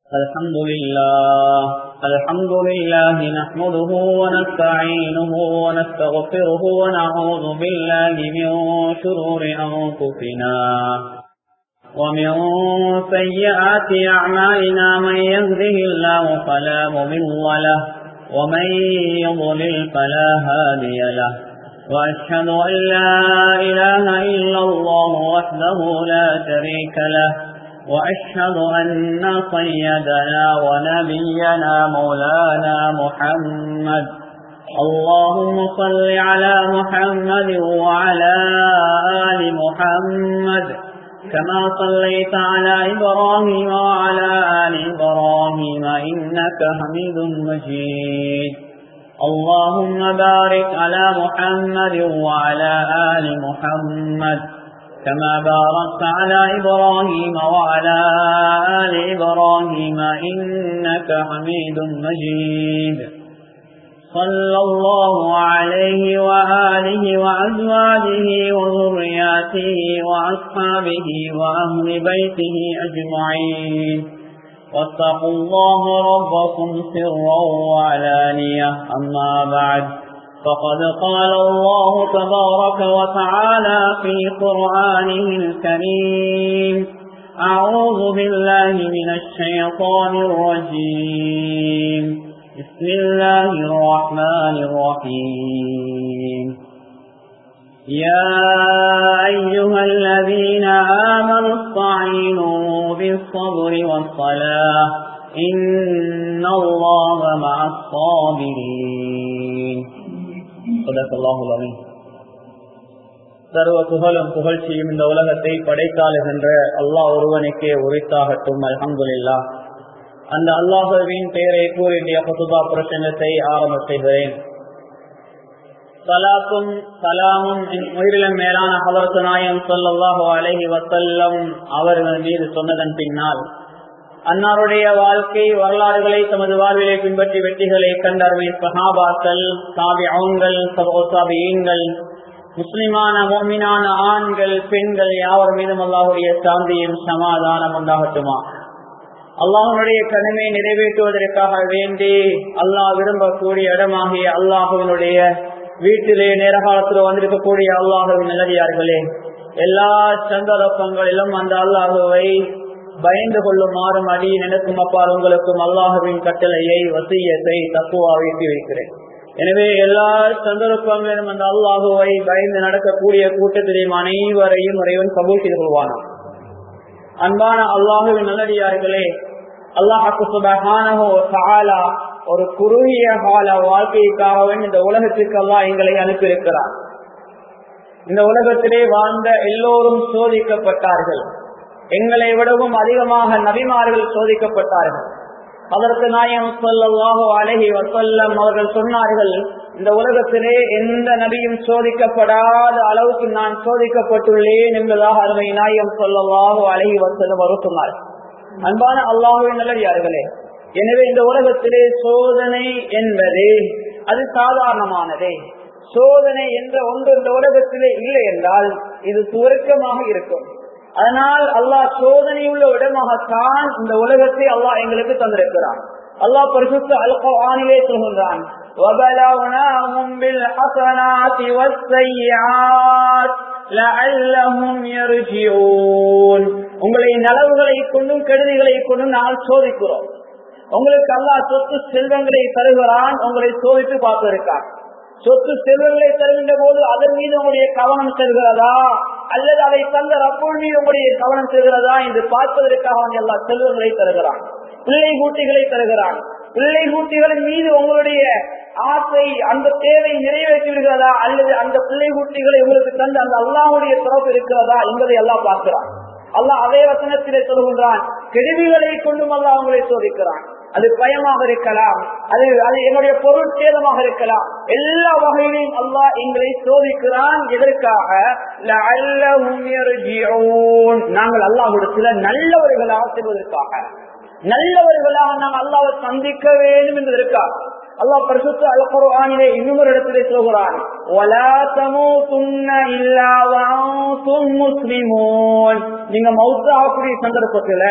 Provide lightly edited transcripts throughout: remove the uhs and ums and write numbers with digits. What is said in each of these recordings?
الحمد لله نحمده ونستعينه ونستغفره ونعوذ بالله من شرور أنفسنا ومن سيئات أعمالنا من يهده الله فلا مضل له ومن يضلل فلا هادي له وأشهد أن لا إله إلا الله وحده لا شريك له وأشهد أن سيدنا ونبينا مولانا محمد اللهم صل على محمد وعلى آل محمد كما صليت على إبراهيم وعلى آل إبراهيم إنك حميد مجيد اللهم بارك على محمد وعلى آل محمد كما باركت على إبراهيم وعلى آل إبراهيم إنك حميد مجيد صلى الله عليه وآله وأزواجه وذرياته وأصحابه وأهل بيته أجمعين واتقوا الله ربكم سرا وعلانية أما بعد فقد قال الله تبارك وتعالى في قرآنه الكريم أعوذ بالله من الشيطان الرجيم بسم الله الرحمن الرحيم يا أيها الذين آمنوا استعينوا بالصبر والصلاة إن الله مع الصابرين صدق الله العظيم. சர்வ புகழும் புகழ்ச்சியும் இந்த உலகத்தை படைத்தாளுகின்ற அல்லாஹ் ஒருவனுக்கே உரித்தாகட்டும். அல்ஹம்துலில்லாஹ். அந்த அல்லாஹுவின் பெயரை கூறிய குதுபா பிரசங்கத்தை ஆரம்ப செய்கிறேன். சலாத்தும் சலாமும் உயிரிலும் மேலான ஹலரத்து நாயகம் ஸல்லல்லாஹு அலைஹி வஸல்லம் அவர்கள் மீது சொன்னதன் பின்னால் அன்னாருடைய வாழ்க்கை வரலாறுகளை தமது வாழ்விலை பின்பற்றி வெற்றிகளை கண்டர்மை சஹாபாக்கள், தாபிஊன்கள், தபஉ தாபிஈன்கள், முஸ்லிமான முஃமினான ஆண்கள் பெண்கள் யாவர் மீதும் அல்லாஹ்வுடைய சாந்தியும் சமாதானம் உண்டாகட்டுமா. அல்லாஹ்வுடைய கடமையை நிறைவேற்றுவதற்காக வேண்டி அல்லாஹ் விரும்பக்கூடிய இடமாகிய அல்லாஹ்வினுடைய வீட்டிலே நேரகாலத்தில் வந்திருக்கக்கூடிய அல்லாஹ்வின் நல்லடியார்களே, எல்லா சந்தர்ப்பங்களிலும் அந்த அல்லாஹ்வை பயந்து கொள்ளுமாறும் அடி நினைக்கும் அப்பால் உங்களுக்கும் அல்லாஹ்வின் கட்டளையை வசியத்தை தக்குவாவை வைக்கிறேன். எனவே எல்லா சந்தர்ப்பங்களிலும் அந்த அல்லாஹ்வை பயந்து நடக்கக்கூடிய கூட்டத்திலேயும் அனைவரையும் இறைவன் கபூல் செய்து கொள்வானாம். அன்பான அல்லாஹ்வின் நல்லடியார்களே, அல்லாஹ் சுப்ஹானஹு வ தஆலா ஒரு குறுகிய கால வாழ்க்கைக்காக இந்த உலகத்திற்கு அல்லாஹ் எங்களை அனுப்பியிருக்கிறார். இந்த உலகத்திலே வாழ்ந்த எல்லோரும் சோதிக்கப்பட்டார்கள். எங்களை விடவும் அதிகமாக நபிமார்கள் சோதிக்கப்பட்டார்கள். அதற்கு நாயகம் ஸல்லல்லாஹு அலைஹி வஸல்லம் அவர்கள் சொன்னார்கள், இந்த உலகத்திலே எந்த நபியும் சோதிக்கப்படாத அளவுக்கு நான் சோதிக்கப்பட்டுள்ளேன் என்பதாக அருமை நாயகம் ஸல்லல்லாஹு அலைஹி வஸல்லம் அவர்கள் சொன்னார்கள். அன்பான அல்லாஹ்வின் நல்லடியார்களே, எனவே இந்த உலகத்திலே சோதனை என்பது அது சாதாரணமானதே. சோதனை என்ற ஒன்று இந்த உலகத்திலே இல்லை என்றால் இது சுவர்க்கமாக இருக்கும். அதனால் அல்லாஹ் சோதனையுள்ள இடமாகத்தான் இந்த உலகத்தை அல்லாஹ் எங்களுக்கு தந்திருக்கிறான். அல்லாஹ் பரிசுத்த அல் குர்ஆனிலே சொல்கிறான், وَبَلَوْنَاهُمْ بِالْحَسَنَاتِ وَالسَّيِّئَاتِ لَعَلَّهُمْ يَرْجِعُونَ. உங்களை நலவுகளை கொண்டும் கெடுதிகளை கொண்டும் நாங்கள் சோதிக்கிறோம். உங்களுக்கு அல்லாஹ் சொத்து செல்வங்களை தருகிறான், உங்களை சோதித்து பார்த்திருக்கான். சொத்து செல்வங்களை தருகின்ற போது அதன் மீது உங்களுடைய கவனம் செல்கிறதா அல்லது அதை தந்த ரப்போல் மீது உங்களுடைய கவனம் செல்கிறதா என்று பார்ப்பதற்காக எல்லா செல்வங்களை தருகிறான். பிள்ளை கூட்டிகளை தருகிறான். பிள்ளை கூட்டிகளின் மீது உங்களுடைய ஆசை அந்த தேவை நிறைவேற்றி விடுகிறதா அல்லது அந்த பிள்ளை கூட்டிகளை உங்களுக்கு தந்த அந்த அல்லாஹ்வுடைய தரப்பு இருக்கிறதா என்பதை எல்லாம் பார்க்கிறான். அல்லாஹ் அதே வசனத்திலே சொல்கின்றான், கெடுதிகளை கொண்டும் அல்லாஹ் உங்களை சோதிக்கிறான். அது பயமாக இருக்கலாம், அது என்னுடைய பொருள் சேதமாக இருக்கலாம், எல்லா வகையிலும் அல்லாஹ் எங்களை சோதிக்கிறான். எதற்காக? லஅல்லஹும் யர்ஜிஊன். நாங்கள் அல்லாஹ்விடத்தில் நல்லவர்களாக செல்வதற்காக, நல்லவர்களாக நாங்கள் அல்லாஹ்வை சந்திக்க வேண்டும் என்பதற்காக. அல்லாஹ் பரிசுத்த அல் குர்ஆனிலே இன்னொரு இடத்திலே சொல்கிறான், வலா தமூதுன்ன இல்லா வஅன்தும் முஸ்லிமூன். நீங்க மௌத்தாகக்கூடிய சந்தர்ப்பத்துல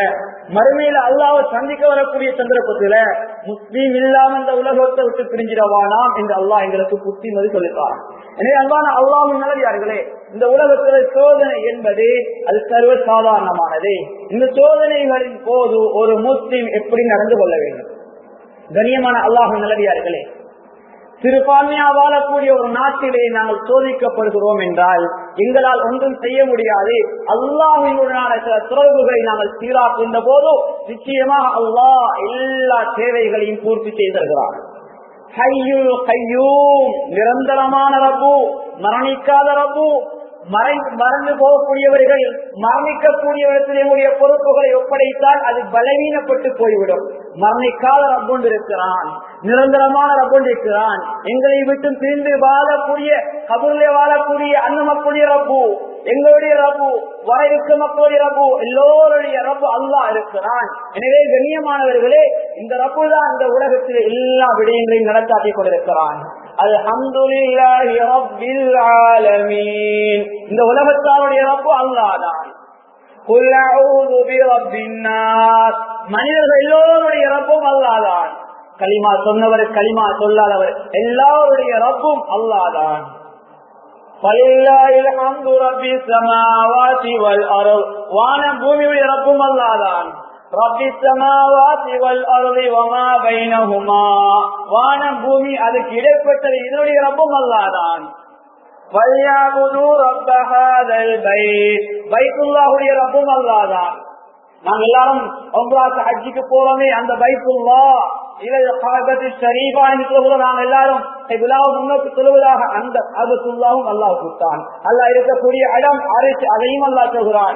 மறுமையில அல்லாஹ்வை சந்திக்க வரக்கூடிய சந்தர்ப்பத்துல முஸ்லீம் இல்லாம இந்த உலகத்தை விட்டு பிரிஞ்சிடவானாம் என்று அல்லாஹ் எங்களுக்கு புத்திமதி சொல்லிட்டார். எனவே அன்பான அல்லாஹ்வின் நல்லடியார்களே, இந்த உலகத்துல சோதனை என்பது அது சர்வ சாதாரணமானது. இந்த சோதனைகளின் போது ஒரு முஸ்லீம் எப்படி நடந்து கொள்ள வேண்டும்? கண்ணியமான அல்லாஹ்வின் நல்லடியார்களே, சிறுபான்மையா வாழக்கூடிய ஒரு நாட்டிலே நாங்கள் சோதிக்கப்படுகிறோம் என்றால் எங்களால் ஒன்றும் செய்ய முடியாது. அல்லாஹ்வினுடனான சில தொடர்புகளை நாங்கள் சீராக்குகின்ற போது நிச்சயமாக அல்லாஹ் எல்லா தேவைகளையும் பூர்த்தி செய்திருக்கிறார். ஹய்யுல் கய்யூம், நிரந்தரமான ரப்பு, மரணிக்காத ரப்பு. மறந்து போகக்கூடியவர்கள் மரணிக்கக்கூடியவர்களுடைய பொறுப்புகளை ஒப்படைத்தால் அது பலவீனப்பட்டு போய்விடும். மரணிக்காத ரப்பொண்டு இருக்கிறான், நிரந்தரமான ரப்பொண்டு இருக்கிறான். எங்களை விட்டு பிரிந்து வாழக்கூடிய கபூரிலே வாழக்கூடிய அன்னமக்கூடிய ரப்பு, எங்களுடைய ரப்பு, வர இருக்க மக்களுடைய ரப்பு, எல்லோருடைய ரப்பு அல்லாஹ் இருக்கிறான். எனவே கண்ணியமானவர்களே, இந்த ரப்பு தான் இந்த உலகத்தில் எல்லா விடயங்களையும் நடத்தாட்டி கொண்டிருக்கிறான். அல்ஹம்துலில்லாஹி ரப்பில் ஆலமீன். இந்த உலகத்தாருடைய ரப்பு அல்லாஹ் தான். குல் அஊது பிரப்பின் நாஸ், மனிதர்கள் எல்லோருடைய ரப்பும் அல்லாஹ் தான். கலிமா சொன்னவர், கலிமா சொல்லாதவர், எல்லாருடைய ரப்பும் அல்லாஹ் தான். ஃபலில்லாஹில் ஹம்து ரப்பிஸ் ஸமாவாதி வல் அர்த், வானம் பூமியுடைய ரப்பும் அல்லாஹ் தான். ரப்பிஸ் ஸமாவாதி வல் அர்தி வமா பைனஹுமா, வானம் பூமி அதுக்கு இடைப்பட்டது இதனுடைய ரப்பும் அல்லாஹ் தான். ஃபல்யஅபுது ரப்ப ஹாதல் பைத், பைத்துல்லாஹுடைய ரப்பும் அல்லாஹ் தான். நாங்க எல்லாரும் உம்ராக்கு ஹஜ்ஜுக்கு போறோமே, அந்த பைத்துல்லாஹ் நாங்க எல்லாரும் முன்னோக்கு சொல்வதாக அந்த அதுல்லாவும் அல்லாஹ் கொடுத்தான். அல்லாஹ் இருக்கக்கூடிய இடம் அரிசி, அதையும் அல்லாஹ் சொல்கிறான்.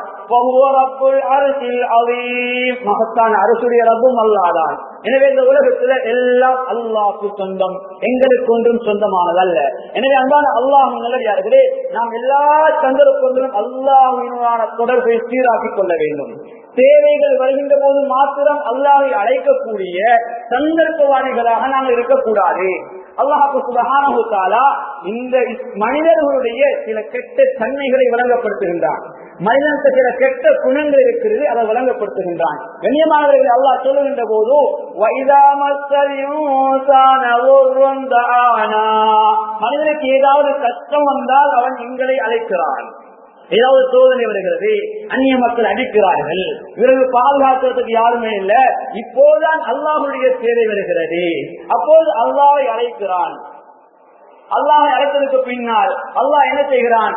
மகத்தான அரசுடைய ரப்பும் அல்லாதான். எனவே இந்த உலகத்துல எல்லாம் அல்லாஹ்க்கு சொந்தம், எங்களுக்கு ஒன்றும் சொந்தமானதல்ல. எனவே அன்பான அல்லாஹ்வின் நல்லடியார்களே, நாம் எல்லா சந்தர்ப்பங்களும் அல்லாஹ்வினுடைய தொடர்பை சீராக்கிக் கொள்ள வேண்டும். தேவைகள் வருகின்ற போது மாத்திரம் அல்லாஹ்வை அழைக்கக்கூடிய சந்தர்ப்பவாதிகளாக நாங்கள் இருக்கக்கூடாது. அல்லாஹ் சுப்ஹானஹு வ தஆலா இந்த மனிதர்களுடைய சில கெட்ட தன்மைகளை விளங்கப்படுத்துகின்றான். மனிதனுக்கு சில கெட்ட குணங்கள் இருக்கிறது, அதை விளங்கப்படுத்துகின்றான். கண்ணியமானவர்கள், அல்லாஹ் சொல்லுகின்ற போது மனிதனுக்கு ஏதாவது கஷ்டம் வந்தால் அவன் எங்களை அழைக்கிறான். ஏதாவது சோதனை வருகிறது, அந்நிய மக்கள் அடிக்கிறார்கள், இவர்கள் பாதுகாக்கிறதுக்கு யாருமே இல்லை, இப்போதுதான் அல்லாஹ்வுடைய தேவை வருகிறது. அப்போது அல்லாஹ்வை அழைக்கிறான். அல்லாஹ்வை அழைத்ததுக்கு பின்னால் அல்லாஹ் என்ன செய்கிறான்?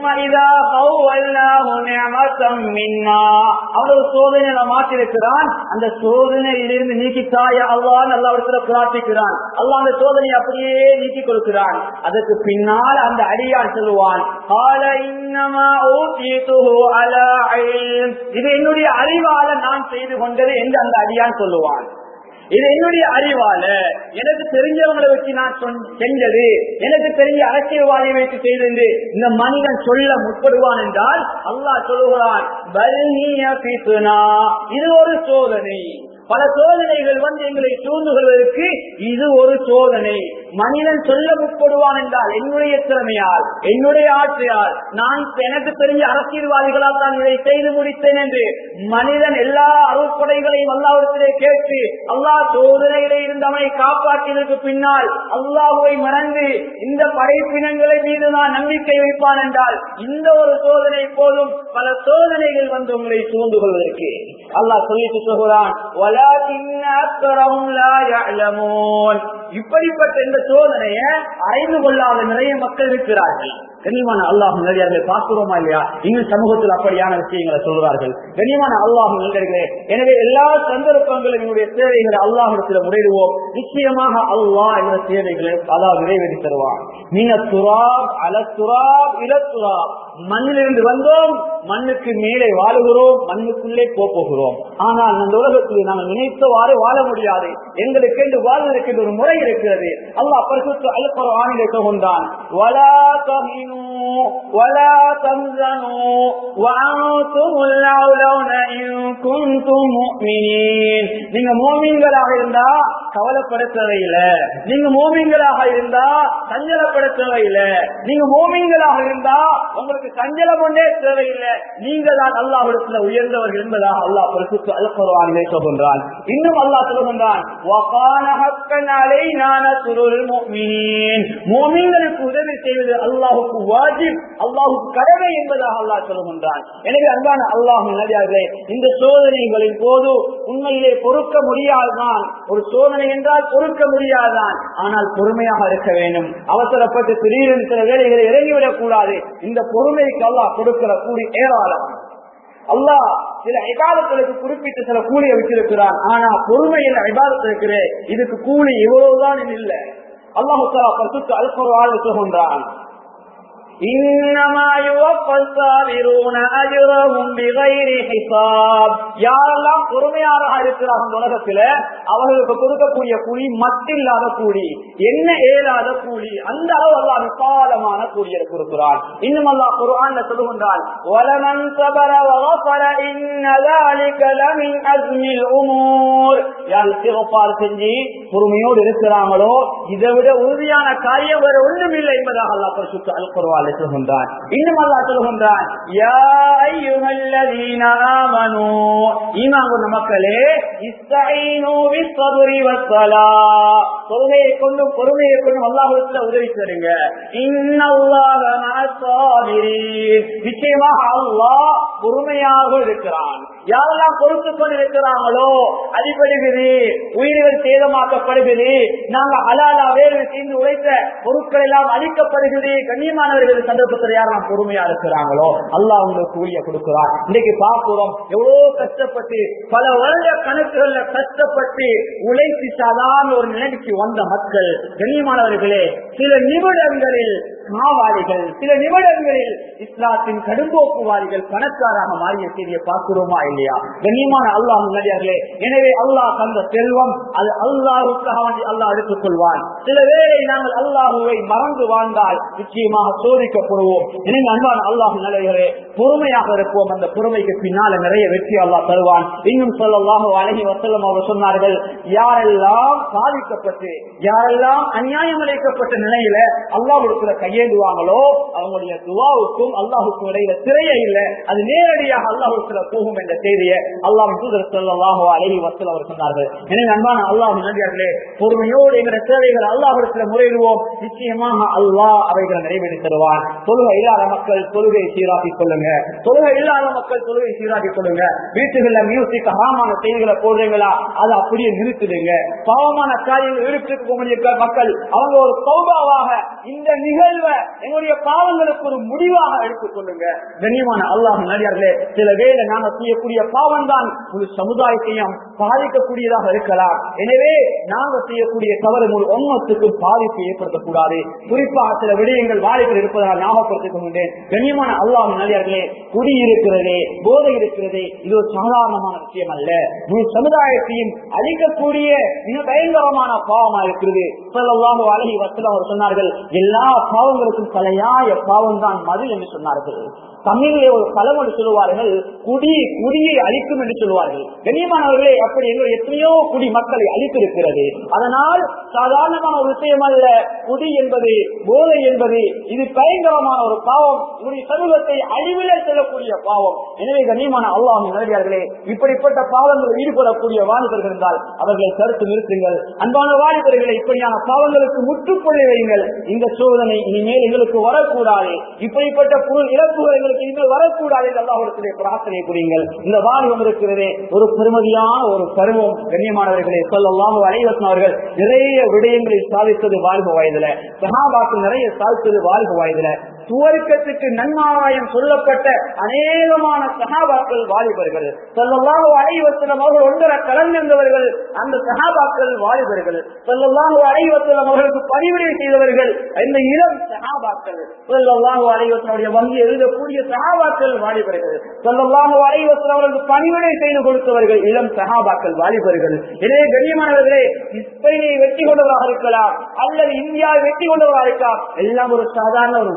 அவரது சோதனையை மாற்றிருக்கிறான். அந்த சோதனையிலிருந்து நீக்கித்தாய அல்லாஹ் அல்லாஹ்விடத்தில் பிரார்த்திக்கிறான். அல்லாஹ் அந்த சோதனையை அப்படியே நீக்கி கொடுக்கிறான். அதற்கு பின்னால் அந்த அடியான் சொல்லுவான், இது என்னுடைய அறிவால நான் செய்து கொண்டது என்று அந்த அடியான் சொல்லுவான். இது என்னுடைய அறிவால, எனக்கு தெரிஞ்சவங்களை வச்சு நான் செஞ்சது, எனக்கு தெரிஞ்ச அரசியல்வாதியை வைத்து செய்து இந்த மனிதன் சொல்ல முற்படுவான் என்றால் அல்லாஹ் சொல்லுகிறான், இது ஒரு சோதனை. பல சோதனைகள் வந்து எங்களை சூழ்ந்து கொள்வதற்கு இது ஒரு சோதனை. மனிதன் சொல்ல முற்படுவான் என்றால் என்னுடைய திறமையால், என்னுடைய ஆட்சியால், நான் எனக்கு தெரிஞ்ச அரசியல்வாதிகளால் தான் இதை செய்து முடித்தேன் என்று மனிதன் எல்லா அருட்படைகளையும் அல்லாஹ்விடத்திலே கேட்டு அல்லாஹ் சோதனையிலே இருந்து அவனை காப்பாற்றியதற்கு பின்னால் அல்லாஹ்வை மறந்து இந்த படைப்பினங்களை மீது நான் நம்பிக்கை வைப்பான் என்றால் இந்த ஒரு சோதனை போதும் பல சோதனைகள் வந்து உங்களை சூழ்ந்து கொள்வதற்கு. அல்லாஹ் சொல்லிட்டு சொல்கிறான், இப்படிப்பட்ட இந்த சோதனையை அறிந்து கொள்ளாத நிறைய மக்கள் இருக்கிறார்கள். கண்ணியமான அல்லாஹ் நல்லடியார்களை பார்க்கிறோமா இல்லையா? இன்னும் சமூகத்தில் அப்படியான விஷயங்களை சொல்கிறார்கள். கண்ணியமான அல்லாஹ் நல்லடியார்களே, எனவே எல்லா சந்தர்ப்பங்களும் என்னுடைய தேவைகளை அல்லாஹ்விடத்தில் முறையிடுவோம். நிச்சயமாக அல்லாஹ் இந்த தேவைகளை அல்லாஹ் நிறைவேற்றி தருவான். நீங்க துராப் அல துராப் இல துராப், மண்ணிலிருந்து வந்தோம், மண்ணுக்கு மேலே வாழுகிறோம், மண்ணுக்குள்ளே போகிறோம். ஆனால் அந்த உலகத்தில் நாங்கள் நினைத்தவாறு வாழ முடியாது. எங்களுக்கு என்று வாழ்வதற்கு ஒரு முறை இருக்கிறது. அல்லாஹ் பரிசுத்த அல் குர்ஆனிலே சொல்கின்றான், வலா தஹினு வலா தம்ஸனு வஅன்துமுல் அலௌன இன் குன்தும் முஃமினீன். நீங்க முஃமின்களாக இருந்தா கவலைப்பட தேவையில்லை. நீங்க மோமின்களாக இருந்தா சஞ்சலப்பட தேவையில்லை. நீங்க மோமின்களாக இருந்தா உங்களுக்கு சஞ்சலம் ஒன்றே தேவையில்லை. நீங்க தான் அல்லாஹ்விடத்தில் உயர்ந்தவர்கள் என்பதாக அல்லாஹ் பரிசுத்த அல் குர்ஆனிலே சொல்கின்றான். இன்னும் அல்லாஹ் சொல்கின்றான், வகான ஹக்கன் அலைனா நஸ்ருல் முஃமினீன். மோமின்களுக்கு உதவி செய்வது அல்லாஹ்வுக்கு வாஜிப், அல்லாஹ்வுக்கு கடமை என்பதாக அல்லாஹ் சொல்கின்றான். எனவே அன்பான அல்லாஹ்வின் நல்லடியார்களே, இந்த சோதனைகளின் போது உண்மையிலே பொறுக்க முடியாதுதான். ஒரு சோதனை என்றால் பொறுக்க முடியாதுதான். ஆனால் பொறுமையாக இருக்க வேண்டும். அவசரப்பட்டு திடீரென சில வேலைகளை இறங்கிவிடக் கூடாது. இந்த பொறுமைக்கு அல்லாஹ் கொடுக்கிற கூலி ஏராளம். அல்லாஹ் சில இபாதத்துகளுக்கு குறிப்பிட்டு சில கூலியை வச்சிருக்கிறான். ஆனா பொறுமை என்ற இபாதத்து இருக்கிறே, இதுக்கு கூலி இவ்வளவுதான் இல்லை. அல்லாஹ் தஆலா பரிசுத்த அல் குர்ஆனில் சொல்கின்றான், இன்னமா யுவஃபல் ஸாபிரூன அஜ்ரஹும் பிகைரி ஹிசாப். யாரெல்லாம் பொறுமையாளராக இருக்கிறார்கள் உலகத்தில் அவர்களுக்கு கொடுக்கக்கூடிய கூலி மட்டில்லாத கூலி, என்ன ஏலாத கூலி, அந்த அளவு அல்லாஹ் விசாலமான கூலியை கொடுக்கிறான். இன்னும் அல்லாஹ் குர்ஆன்ல சொல்கின்றான், வலமன் ஸபர வகஃபர இன்ன ذلك لمن عزم الامور. யார் இஸ்திக்ஃபார் செஞ்சு பொறுமையோடு இருக்கிறாங்களோ இதை விட உறுதியான காரியம் வேற ஒன்றும் இல்லை என்பதாக அல்லாஹ் பரிசுத்த அல் குர்ஆனில் சொல்கின்றான். இன்னும் அல்லாஹ் சொல்கின்றான், யா அய்யுஹல்லதீன ஆமனூ, ஈமான் கொண்ட மக்களே, இஸ்தஈனு பிஸ்ஸப்ரி வஸ்ஸலாஹ், தொழுகையை கொண்டும் பொறுமையை கொண்டும் அல்லாஹ்விடத்தில் உதவி செய்யுங்க. இன்னல்லாஹ மஅஸ்ஸாபிரீன், நிச்சயமாக அல்லாஹ் பொறுமையாக இருக்கிறான். யாரெல்லாம் பொறுத்துக் கொண்டு இருக்கிறாங்களோ அடிபடுகிறது, உயிர்கள் சேதமாக்கப்படுகிறது, நாங்க ஹலாலா வேறு செய்து உழைத்த பொருட்கள் எல்லாம் அழிக்கப்படுகிறது. கண்ணியமானவர்கள் சந்தர்ப்பத்தில் யாரெல்லாம் பொறுமையா இருக்கிறாங்களோ அல்லாஹ் உங்களுக்கு கூலியை கொடுக்கிறார். இன்னைக்கு பார்க்கிறோம், எவ்வளவு கஷ்டப்பட்டு பல வருட கணக்குகள்ல கஷ்டப்பட்டு உழைத்து சாதாரண ஒரு நிலைக்கு வந்த மக்கள், கண்ணியமானவர்களே, சில நிமிடங்களில் மாவாளிகள், சில நிமிடங்களில் இஸ்லாத்தின் கடும்போக்குவாதிகள் பணக்காராக மாறிய செய்தியை பார்க்கிறோமா இல்லையா? கண்ணியமான அல்லாஹ் நல்லடியார்களே, எனவே அல்லாஹ் தந்த செல்வம் அது அல்லாஹ்வுக்காக அல்லாஹ் எடுத்துக் கொள்வான். சில வேளை நாங்கள் அல்லாஹ்வை மறந்து வாழ்ந்தால் நிச்சயமாக சோதிக்கப்படுவோம். எனவே அன்பான அல்லாஹ் நல்லடியார்களே, பொறுமையாக இருப்போம். அந்த பொறுமைக்கு பின்னால நிறைய வெற்றி அல்லாஹ் தருவான். இன்னும் ஸல்லல்லாஹு அலைஹி வஸல்லம் அவர் சொன்னார்கள், யாரெல்லாம் பாதிக்கப்பட்டு யாரெல்லாம் அநியாயம் இழைக்கப்பட்ட நிலையில அல்லாஹ்வுடைய கையேந்துவாங்களோ அவங்களுடைய துஆவுக்கும் அல்லாஹ்வுக்கும் இடையில திரையே இல்லை, அது நேரடியாக அல்லாஹ்வுக்கு போகும் என்ற செய்தியை அல்லாஹ்வின் தூதர் ஸல்லல்லாஹு அலைஹி வஸல்லம் அவர் சொன்னார்கள். எனவே அன்பான அல்லாஹ்வின் நல்லடியார்களே, பொறுமையோடு எங்களுடைய தேவைகளை அல்லாஹ்விடத்தில் முறையிடுவோம். நிச்சயமாக அல்லாஹ் அவைகளை நிறைவேற்றி தருவான். தொழுகை இல்லாத மக்கள் தொழுகை சீராக்கிக் கொள்ளுங்க. தொழுகை இல்லாத மக்கள் தொழுகை சீராக்கிக் கொள்ளுங்க. வீட்டுகள்ல மியூசிக் ஹராமான செய்திகளை போடுறீங்களா, அதை அப்படியே நிறுத்திடுங்க. பாவமான காரியங்கள் ஈடுபட்டிருக்கக்கூடிய மக்கள் அவங்க ஒரு தௌபாவாக இந்த நிகழ்வை எங்களுடைய பாவங்களுக்கு ஒரு முடிவாக எடுத்துக் கொள்ளுங்க. கண்ணியமான அல்லாஹ் நல்லடியார்களே, சில வேளை நாங்க செய்யக்கூடிய பாவம் தான் ஒரு சமுதாயத்தையும் பாதிக்கக்கூடியதாக இருக்கலாம். எனவே நாங்க செய்யக்கூடிய தவறு ஒரு உம்மத்துக்கு பாதிப்பை ஏற்படுத்தக்கூடாது. குறிப்பாக சில விடயங்கள் வாழைகள் இருப்பதால் ஞாபகப்படுத்திக் கொண்டேன். கண்ணியமான அல்லாஹ் நல்லடியார்களே, குடி இருக்கிறதே, போதை இருக்கிறதே, இது ஒரு சாதாரணமான விஷயம் அல்ல. முழு சமுதாயத்தையும் அழிக்கக்கூடிய மிக பயங்கரமான பாவமாக இருக்கிறது. ஸல்லல்லாஹு அலைஹி வஸல்லம் அவர் சொன்னார்கள், எல்லா பாவங்களுக்கும் தலையாய பாவம் தான் மது என்று சொன்னார்கள். தமிழிலே ஒரு பழமொழி சொல்லுவார்கள், குடியை அழிக்கும் என்று சொல்லுவார்கள். கண்ணியமானவர்களே, அப்படி எத்தனையோ குடி மக்களை அழித்திருக்கிறது. அதனால் சாதாரணமான ஒரு விஷயம் அல்ல குடி என்பது, போதை என்பது. இது பயங்கரமான ஒரு பாவம், இவருடைய சமூகத்தை அழிவிலே செல்லக்கூடிய பாவம். எனவே கண்ணியமான அல்லாஹ் நல்லடியார்களே, இப்படிப்பட்ட பாவங்கள் ஈடுபடக்கூடிய வாலிபர்கள் இருந்தால் அவர்களை தடுத்து நிறுத்துங்கள். அன்பான வாலிபர்களை, இப்படியான பாவங்களுக்கு முற்றுப்புள்ளி வையுங்கள். இந்த சோதனை இனிமேல் எங்களுக்கு வரக்கூடாது, இப்படிப்பட்ட பொருள் இழப்புகள் எங்களுக்கு இனிமேல் வரக்கூடாது என்று அல்லாஹ்விடத்திலே பிரார்த்தனை புரியுங்கள். இந்த வாலிபம் இருக்கிறதே ஒரு பெருமதியான ஒரு பருவம். கண்ணியமானவர்களே, ஸல்லல்லாஹு அலைஹி வஸல்லம் அவர்கள் நிறைய விடயங்களை சாதித்தது வாலிப வயதுல, சஹாபாக்கள் நிறைய சாதித்தது வாலிப வயதுல. சுவர்க்கத்துக்கு நன்மாராயம் சொல்லப்பட்ட அநேகமான சஹாபாக்கள் வாலிபர்கள். ஸல்லல்லாஹு அலைஹி வஸல்லம் அவர்கள் ஒன்றரை கலந்திருந்தவர்கள். அந்த சஹாபாக்கள் வாலிபர்கள். ஸல்லல்லாஹு அலைஹி வஸல்லம் அவர்களுக்கு பணிவிடை செய்தவர்கள் இந்த இளம் சஹாபாக்கள். ஸல்லல்லாஹு அலைஹி வஸல்லம் வங்கி எழுதக்கூடிய சஹாபாக்கள் வாலிபர்கள். ஸல்லல்லாஹு அலைஹி வஸல்லம் அவர்களுக்கு பணிவிடை செய்து கொடுத்தவர்கள் இளம் சஹாபாக்கள் வாலிபர்கள். எனவே கண்ணியமானவர்களே, ஸ்பெயினை வெற்றி கொண்டவராக இருக்கலாம் அல்லது இந்தியாவை வெற்றி கொண்டவராக இருக்கலாம், எல்லாம் ஒரு சாதாரண ஒரு வாலிபர்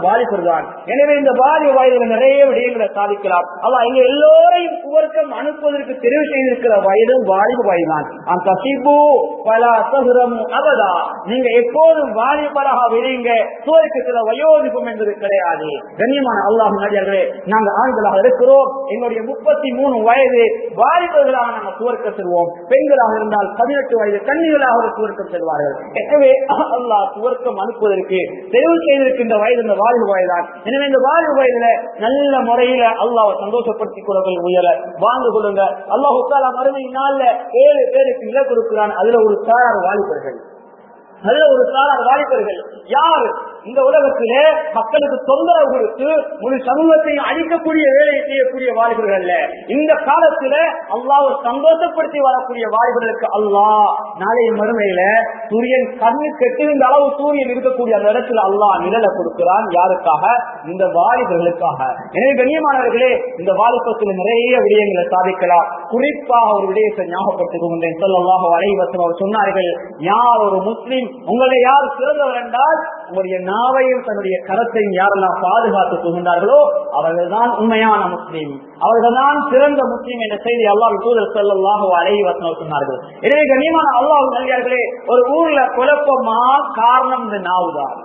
நாவுதான். எனவே இந்த வாலிப வயதுல நிறைய விடயங்களை சாதிக்கலாம். அல்லாஹ் எங்க எல்லோரையும் சுவர்க்கம் அனுப்புவதற்கு தெரிவு செய்திருக்கிற வயது வாலிப வயதுதான். அந்த சிபு பல சகுரம் அவதா, நீங்க எப்போதும் வாலிபராக விடுங்க, சுவர்க்கத்துல வயோதிபம் என்பது கிடையாது. கண்ணியமான அல்லாஹ் நடிகர்களே, நாங்க ஆண்களாக இருக்கிறோம், எங்களுடைய 33 வயது வாலிபர்களாக நாங்கள் சுவர்க்கம் செல்வோம். பெண்களாக இருந்தால் 18 வயது கன்னிகளாக சுவர்க்கம் செல்வார்கள். எனவே அல்லாஹ் சுவர்க்கம் அனுப்புவதற்கு தெரிவு செய்திருக்கின்ற வயது இந்த வாலிப வயதுதான். எனவே இந்த வாலிப வயதுல நல்ல முறையில அல்லாஹ்வை சந்தோஷப்படுத்திக் கொள்ளுங்கள், உயர வாழ்ந்து கொள்ளுங்க. அல்லாஹ் தஆலா மறுமை நாள்ல 7 பேருக்கு நிலை கொடுக்கிறான். அதுல ஒரு சாரார் வாலிபர்கள். யார் இந்த உலகத்திலே மக்களுக்கு தொந்தரவு கொடுத்து முழு சமூகத்தையும் அழிக்கக்கூடிய வேலையை செய்யக்கூடிய வாலிபர்கள் அல்ல. இந்த காலத்துல அல்லாஹ் சந்தோஷப்படுத்தி வரக்கூடிய வாலிபர்களுக்கு அல்லாஹ் நாளைய மறுமையில சூரியன் கண்ணு கெட்டிருந்த அளவு சூரியன் இருக்கக்கூடிய அந்த இடத்துல அல்லாஹ் நிழலை கொடுக்கிறான். யாருக்காக? இந்த வாலிபர்களுக்காக. எனவே கண்ணியமானவர்களே, இந்த வாலிபத்தில் நிறைய விடயங்களை சாதிக்கலாம். குறிப்பாக ஒரு விடயத்தை ஞாபகப்படுத்திக் கொண்டேன். ஸல்லல்லாஹு அலைஹி வஸல்லம் அவர் சொன்னார்கள், யார் ஒரு முஸ்லிம், உங்களை யார் சிறந்தவர் என்றால் உங்களுடைய நாவையும் தன்னுடைய கரத்தையும் யாரெல்லாம் பாதுகாத்துக் கொள்கின்றார்களோ அவர்கள்தான் உண்மையான முஸ்லீம், அவர்கள்தான் சிறந்த முஸ்லீம் என்ற செய்தி அல்லாஹ்வின் தூதர் ஸல்லல்லாஹு அலைஹி வஸல்லம் சொன்னார்கள். எனவே கண்ணியமான அல்லாஹ்வின் நல்லடியார்களே, ஒரு ஊர்ல குழப்பமா காரணம் இந்த நாவுதான்.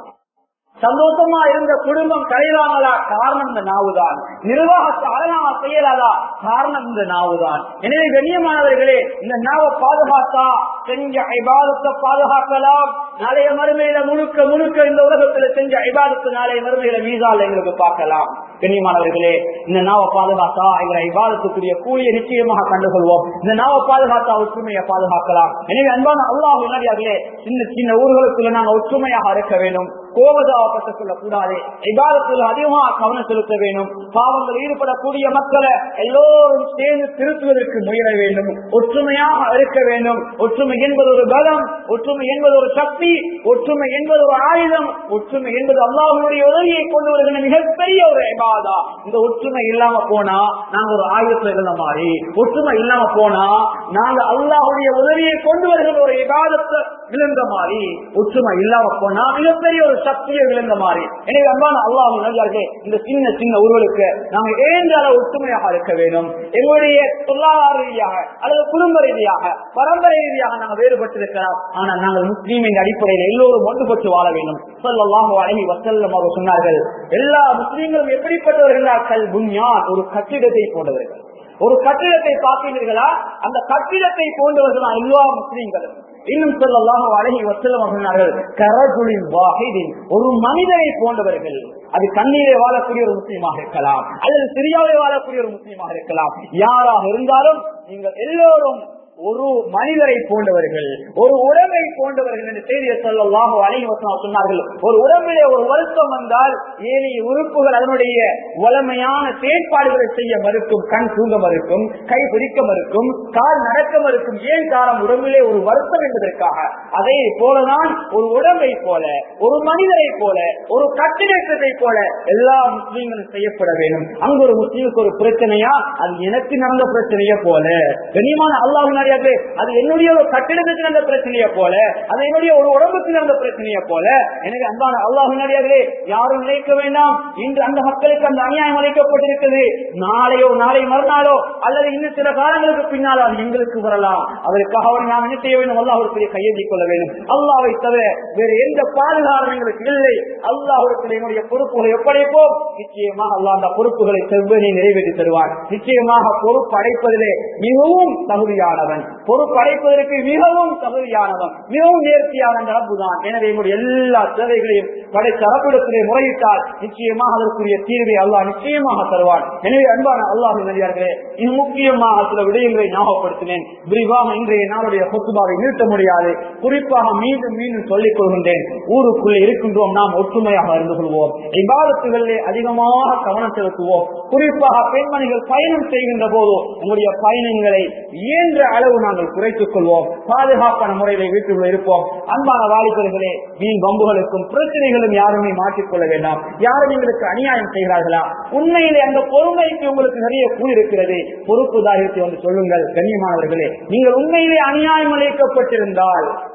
சந்தோஷமா இருந்த குடும்பம் கரைவாங்களா? காரணம் இந்த நாவுதான். நிர்வாகத்தை அழகாக செய்யலாதா? காரணம் இந்த நாவுதான். எனவே கண்ணியமானவர்களே, இந்த நாவை பாதுகாத்தா செஞ்ச இபாதத்தை பாதுகாக்கலாம். நாளைய மறுமையில முழுக்க முழுக்க இந்த உலகத்துல செஞ்ச இபாதத்து நாளைய மறுமையில மீசால எங்களுக்கு பார்க்கலாம். கண்ணியமானவர்களே, இந்த நாவை பாதுகாத்தா எங்களை இபாதத்துக்குரிய கூலியை நிச்சயமாக கண்டுகொள்வோம். இந்த நாவை பாதுகாத்தா ஒற்றுமையை பாதுகாக்கலாம். எனவே அன்பான அல்லாஹ் நல்லடியார்களே, சின்ன சின்ன ஊர்களுக்குள்ள நாங்கள் ஒற்றுமையாக இருக்க வேண்டும். கோபதாவப்பட்டு சொல்லக்கூடாது. இபாதத்தில் அதிகமாக கவனம் செலுத்த வேண்டும். பாவங்கள் ஈடுபடக்கூடிய மக்களை எல்லோரும் சேர்ந்து திருத்துவதற்கு முயல வேண்டும். ஒற்றுமையாக இருக்க வேண்டும். ஒற்றுமை என்பது ஒரு பலம், ஒற்றுமை என்பது ஒரு சக்தி, ஒற்றுமை என்பது ஒரு ஆயுதம், ஒற்றுமை என்பது அல்லாஹ்வுடைய உதவியை கொண்டு வருகின்ற மிகப்பெரிய ஒரு இபாதா. இந்த ஒற்றுமை இல்லாம போனா நாங்க ஒரு ஆயுதத்தை இருந்த மாதிரி, ஒற்றுமை இல்லாம போனா நாங்க அல்லாஹ்வுடைய உதவியை கொண்டு வருகின்ற ஒரு இபாதத்தை விழுந்த மாதிரி, ஒற்றுமை இல்லாம போனா மிகப்பெரிய ஒரு சக்தியை விழுந்த மாதிரி. எனவே அன்பான அல்லாஹ் நல்லடியார்களே, இந்த சின்ன சின்ன ஊர்களுக்கு நாங்கள் ஏந்த அளவு ஒற்றுமையாக இருக்க வேண்டும். எங்களுடைய பொருளாதார ரீதியாக அல்லது குடும்ப ரீதியாக பரம்பரை ரீதியாக நாங்கள் வேறுபட்டு இருக்கலாம். ஆனால் நாங்கள் முஸ்லீமின் அடிப்படையில் எல்லோரும் ஒன்றுபட்டு வாழ வேண்டும். ஸல்லல்லாஹு அலைஹி வஸல்லம் அவர்கள் சொன்னார்கள், எல்லா முஸ்லீம்களும் எப்படிப்பட்டவர்கள்? புன்யான், ஒரு கட்டிடத்தை போன்றவர்கள். ஒரு கட்டிடத்தை பார்த்தீர்களா? அந்த கட்டிடத்தை போன்றவர்கள் எல்லா முஸ்லீம்களும். இன்னும் ஸல்லல்லாஹு அலைஹி வஸல்லம் சொன்னார்கள், கரஜுலின் வாஹிதின், ஒரு மனிதரை போன்றவர்கள். அது கண்ணீரை வாழக்கூடிய ஒரு முஸ்லீமாக இருக்கலாம், அல்லது சிரியாவை வாழக்கூடிய ஒரு முஸ்லீமாக இருக்கலாம். யாராக இருந்தாலும் நீங்கள் எல்லோரும் ஒரு மனிதரை போன்றவர்கள், ஒரு உடம்பை போன்றவர்கள் என்று செய்தியை ஸல்லல்லாஹு அலைஹி வஸல்லம் சொன்னார்கள். ஒரு உடம்பிலே ஒரு வருத்தம் வந்தால் ஏனைய உறுப்புகள் அதனுடைய வளமையான செயற்பாடுகளை செய்ய மறுக்கும். கண் தூங்க மறுக்கும், கை பிடிக்க மறுக்கும், கால் நடக்க மறுக்கும். ஏன் காரணம்? உடம்பிலே ஒரு வருத்தம் என்பதற்காக. அதே போலதான் ஒரு உடம்பை போல, ஒரு மனிதரை போல, ஒரு கட்டிடத்தை போல எல்லா முஸ்லீம்களும் செய்யப்பட வேண்டும். அங்கு ஒரு முஸ்லீமுக்கு ஒரு பிரச்சனையா, அது எனக்கு நடந்த பிரச்சனையை போல. கண்ணியமான அல்லாஹ், அது என்னுடைய ஒரு கட்டிடத்துக்கு நடந்த பிரச்சனையை போல, அது என்னுடைய ஒரு உடம்புக்கு நடந்த பிரச்சனையை போல. எனவே அன்பான அல்லாஹ் நல்லடியார்களே, யாரும் நினைக்க வேண்டாம் இன்று அந்த மக்களுக்கு அந்த அநியாயம் அளிக்கப்பட்டிருக்கிறது, நாளையோ நாளை மறுநாளோ அல்லது இன்னும் சில காலங்களுக்கு பின்னால் அது எங்களுக்கு வரலாம். அதற்காக நாம் என்ன செய்ய வேண்டும்? அல்லாஹ்வுடைய கையேந்திக் கொள்ள வேண்டும். அல்லாஹ்வை தவிர வேறு எந்த பாதுகாப்பும் எங்களுக்கு இல்லை. அல்லாஹ்வுடைய என்னுடைய பொறுப்புகளை ஒப்படைப்போம். நிச்சயமாக அல்லாஹ் அந்த பொறுப்புகளை செவ்வனே நிறைவேற்றி தருவார். நிச்சயமாக பொறுப்பு அடைப்பதிலே மிகவும் தகுதியானவன், பொறுப்படைப்பதற்கு மிகவும் தகுதியானவன், மிகவும் நேர்த்தியான ரப்புதான். எனவே எங்களுடைய எல்லா தேவைகளையும் படைத்த ரப்பிடத்திலே முறையிட்டால் நிச்சயமாக அதற்குரிய தீர்வை அல்லாஹ் நிச்சயமாக தருவான். எனவே அன்பான அல்லாஹ்வின் நல்லடியார்களே, இது முக்கியமாக சில விடயங்களை ஞாபகப்படுத்தினேன். விரிவாக இன்றைய நாளுடைய குத்துபாவை நிறுத்த முடியாது. குறிப்பாக மீண்டும் மீண்டும் சொல்லிக் கொள்கின்றேன், ஊருக்குள்ளே இருக்கின்றோம், நாம் ஒற்றுமையாக இருந்து கொள்வோம். இபாதத்துகளிலே அதிகமாக கவனம் செலுத்துவோம். குறிப்பாக பெண்மணிகள் பயணம் செய்கின்ற போது உங்களுடைய பயணங்களை இயன்ற அளவு நாங்கள் குறைத்துக் கொள்வோம். பாதுகாப்பான முறையில வீட்டுக்குள் இருப்போம். அன்பான வாலிபர்களே, வீண் பம்புகளுக்கும் பிரச்சனைகளும் யாருமே மாற்றிக்கொள்ள வேண்டாம். யாரும் எங்களுக்கு அநியாயம் செய்கிறார்களா? உண்மையிலே அந்த பொறுமைக்கு உங்களுக்கு நிறைய கூறி இருக்கிறது. பொறுப்புதாரியத்தை வந்து சொல்லுங்கள். கண்ணியமானவர்களே, நீங்கள் உண்மையிலே அநியாயம் அளிக்கப்பட்டிருந்தால்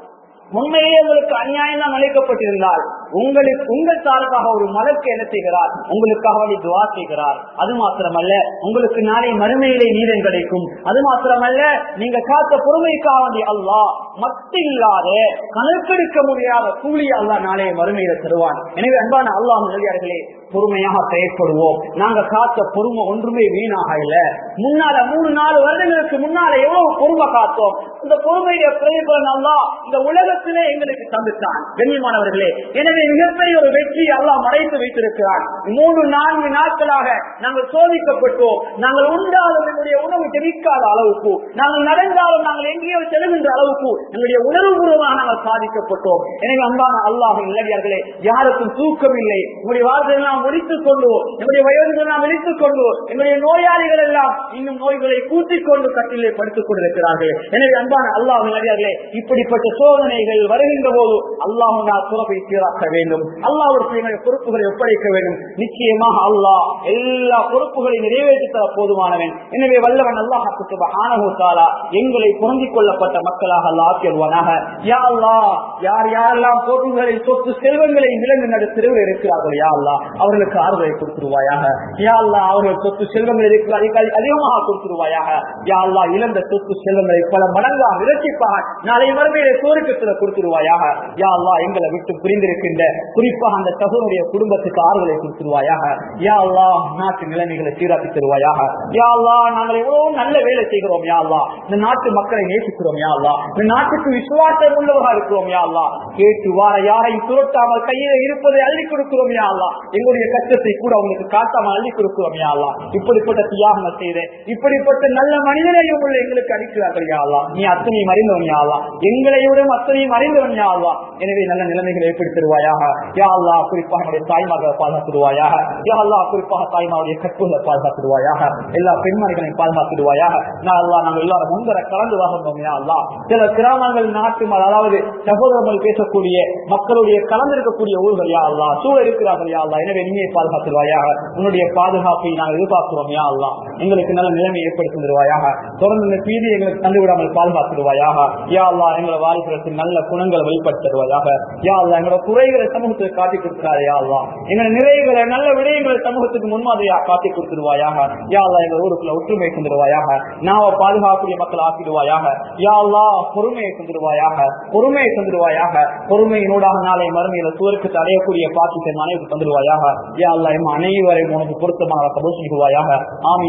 உண்மையிலே உங்களுக்கு அநியாயம் தான் அழைக்கப்பட்டிருந்தால் உங்கள் சார்பாக ஒரு மலக்கு என்ன செய்கிறார், உங்களுக்காக வேண்டி துவா செய்கிறார். அது மாத்திரமல்ல, உங்களுக்கு நாளை மறுமையிலே நீதம் கிடைக்கும். அது மாத்திரமல்ல, நீங்க காத்த பொறுமைக்காக வேண்டி அல்லாஹ் மத்தில்லாத கணக்கெடுக்க முடியாத கூலி அல்லாஹ் நாளைய மறுமையில தருவான். எனவே அன்பான அல்லாஹ் நல்லடியார்களே, பொறுமையாக செயற்படுவோம். நாங்க காத்த பொறுமை ஒன்றுமே வீணாக இல்ல. முன்னால 3-4 வருடங்களுக்கு முன்னால எவ்வளவு பொறுமை காத்தோம். இந்த பொறுமையுடைய பிரதிபலன் அல்லாஹ் இந்த உலகத்திலே எங்களுக்கு தந்துட்டான். கண்ணியமானவர்களே, எனவே மிகப்பெரிய ஒரு வெற்றி அல்லாஹ் மறைத்து வைத்திருக்கிறார். 3-4 நாட்களாக நாங்கள் சோதிக்கப்பட்டோம். நாங்கள் உண்டாலும் எங்களுடைய உணவு தெரிவிக்காத அளவுக்கு, நாங்கள் நடந்தாலும் நாங்கள் எங்கேயோ செல்கின்ற அளவுக்கு எங்களுடைய உணர்வுபூர்வமாக நாங்கள் சாதிக்கப்பட்டோம். எனவே அன்பான அல்லாஹ் நல்லடியார்களே, யாருக்கும் தூக்கம் இல்லை. உங்களுடைய வாழ்க்கையை நாம் விழித்துக் கொண்டு, நம்முடைய வயோதிகளை நாம் விழித்துக் கொண்டு, எங்களுடைய நோயாளிகள் எல்லாம் இன்னும் நோய்களை கூட்டிக் கொண்டு கட்டிலே படுத்துக் கொண்டிருக்கிறார்கள். எனவே அன்பான அல்லாஹ் நல்லடியார்களே, இப்படிப்பட்ட சோதனைகள் வருகின்ற போது அல்லாஹ் துறவை சீராக்க வேண்டும். அல்லாஹ்வுடைய பொறுப்புகளை ஒப்படைக்க வேண்டும். நிச்சயமாக அல்லாஹ் எல்லா பொறுப்புகளையும் நிறைவேற்றி தர போதுமானவன். எனவே வல்லவன் அல்லாஹ் சுப்ஹானஹு வ தஆலா எங்களை பொருந்திக் கொள்ளப்பட்ட மக்களாக அல்லாஹ் ஆக்கிடுவானாக. யா அல்லாஹ், யார் யாரெல்லாம் பொறுப்புகளில் சொத்து செல்வங்களை விலங்கு நடு தெருவில் இருக்கிறார்கள், யா அல்லாஹ் அவர்களுக்கு ஆறுதலை கொடுத்துருவாயாக. யா அல்லாஹ் அவர்கள் சொத்து செல்வங்கள் அதிகமாக கொடுத்துருவாயாக. யா அல்லாஹ் இழந்த சொத்து செல்வங்களை பல மடங்காக இரட்டிப்பாக நாளை மறுமையிலே சோறுக்கு கொடுத்துருவாயாக. யா அல்லாஹ் எங்களை விட்டு புரிந்திருக்கின்ற குறிப்பாக அந்த சகோதரிய குடும்பத்துக்கு ஆறுதலை கொடுத்துருவாயாக. யா அல்லாஹ் நாட்டு நிலைமைகளை சீராக்கி தருவாயாக. யா அல்லாஹ் நாங்கள் எவ்வளவு நல்ல வேலை செய்கிறோம். யா அல்லாஹ் இந்த நாட்டு மக்களை நேசிக்கிறோம். யா அல்லாஹ் இந்த நாட்டுக்கு விசுவாசம் உள்ளவர்களாக இருக்கிறோம். யா அல்லாஹ் கேட்டு வார யாரையும் துரத்தாமல் கையில இருப்பதை அள்ளி கொடுக்கிறோம். யா அல்லாஹ் எங்களுடைய கஷ்டத்தை கூட அவங்களுக்கு காட்டாமல் அள்ளி கொடுக்கிறோம். யா அல்லாஹ் இப்படிப்பட்ட தியாகம் செய்த இப்படிப்பட்ட நல்ல மனிதனையும் உள்ள எங்களுக்கு அளிக்கிறார்கள். யா அல்லாஹ் நீ அத்தனையும் அறிந்தவன். யா அல்லாஹ் எங்களையுடன் அத்தனையும் அறிந்தவன். யா அல்லாஹ் எனவே நல்ல நிலைமைகளை ஏற்படுத்திடுவாயாக. யா அல்லாஹ் குறிப்பாக நம்முடைய தாய்மார்களை பாதுகாத்துடுவாயாக. யா அல்லாஹ் குறிப்பாக தாய்மாருடைய கற்புகளை பாதுகாத்துடுவாயாக. எல்லா பெண்மணிகளையும் பாதுகாத்துடுவாயாக. யா அல்லாஹ் நாங்கள் எல்லாரும் முன்வர கலந்து வாங்கணும். யா அல்லாஹ் சில கிராமங்கள் நாட்டு அதாவது சகோதரர்கள் பேசக்கூடிய மக்களுடைய கலந்திருக்கக்கூடிய ஊர்கள் யா அல்லாஹ் சூழ இருக்கிறார்கள். யா அல்லாஹ் எனவே நீயே பாதுகாத்துடுவாயாக. உன்னுடைய பாதுகாப்பை நாங்கள் எதிர்பார்க்கிறோம். யா அல்லாஹ் எங்களுக்கு நல்ல நிலைமை ஏற்படுத்தி தருவாயாக. தொடர்ந்து இந்த பீதி எங்களுக்கு தந்துவிடாமல் பாதுகாத்துடுவாயாக. யா அல்லாஹ் எங்களை வாழ்க்கைக்கு நல்ல குணங்களை வெளிப்படுத்தி தருவாயாக. யா அல்லாஹ் எங்களோட குறைகளை சமூகத்துக்கு காட்டி கொடுக்கிறார். யா அல்லாஹ் எங்களை நிறைகளை நல்ல விடயங்களை சமூகத்துக்கு முன்மாதிரியா காட்டி கொடுத்துருவாயாக. யா அல்லாஹ் எங்கள் ஊருக்குள்ள ஒற்றுமை தந்துடுவாயாக. நாம பாதுகாக்கக்கூடிய மக்கள் ஆக்கிடுவாயாக. யா அல்லாஹ் பொறுமையை தந்துடுவாயாக. பொறுமையை தந்துடுவாயாக. பொறுமையினூடாக நாளை மறுமையில சூருக்கு அடையக்கூடிய பாக்கியத்தை அனைவருக்கு தந்துடுவாயாக. யா அல்லாஹ் அனைவரையும் உனக்கு பொருத்தமாக கபூல் செய்வாயாக. ஆமீன்.